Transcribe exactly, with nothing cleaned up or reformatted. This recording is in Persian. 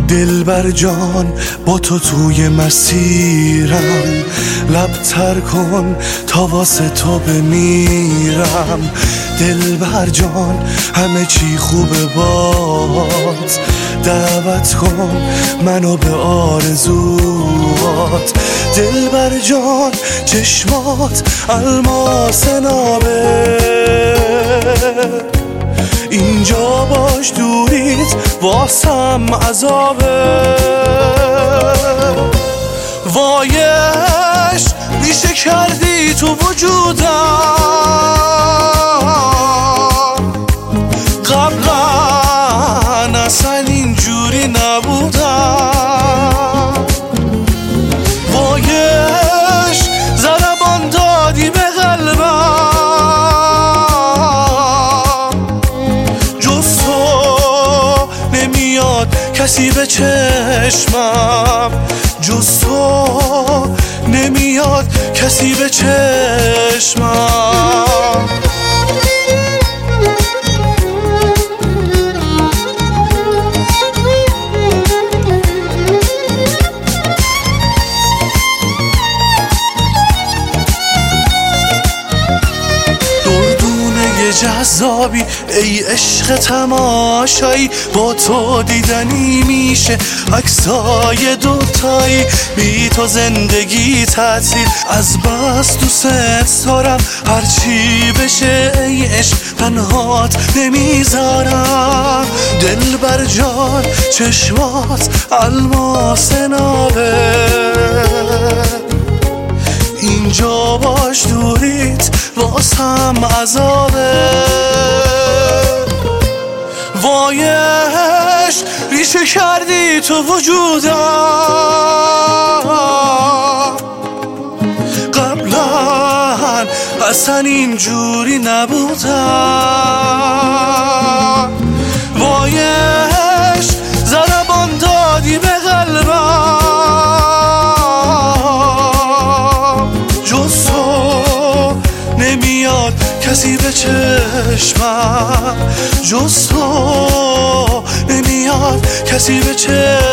دلبر جان با تو توی مسیرم، لب تر کن تا واسه تو بمیرم. دلبر جان همه چی خوبه بات، دعوت کن منو به آرزوات. دلبر جان چشمات الماس نابه، اینجا باش دوریت واسم عذابه. وایش ریشه کردی تو وجودم، قبلا اصلا اینجوری نبودم. وایش ضربان دادی به قلبم، جز تو نمیاد کسی به چشمم، جز تو نمیاد کسی به چشمم. جذابی ای عشق تماشایی، با تو دیدنی میشه عکسای دوتایی. بی تو زندگی تعطیل، از بس دوست دارم هرچی بشه ای عشق تنهات نمیذارم. دلبر جان چشمات الماس نابه، اینجا باش دوریت واسم عذابه. وایش ریشه کردی تو وجودم، قبلا اصلا اینجوری نبودم. وایش ضربان دادی به قلبم، جز تو نمیاد کسی به چشمم، جز تو نمیاد کسی به چشمم.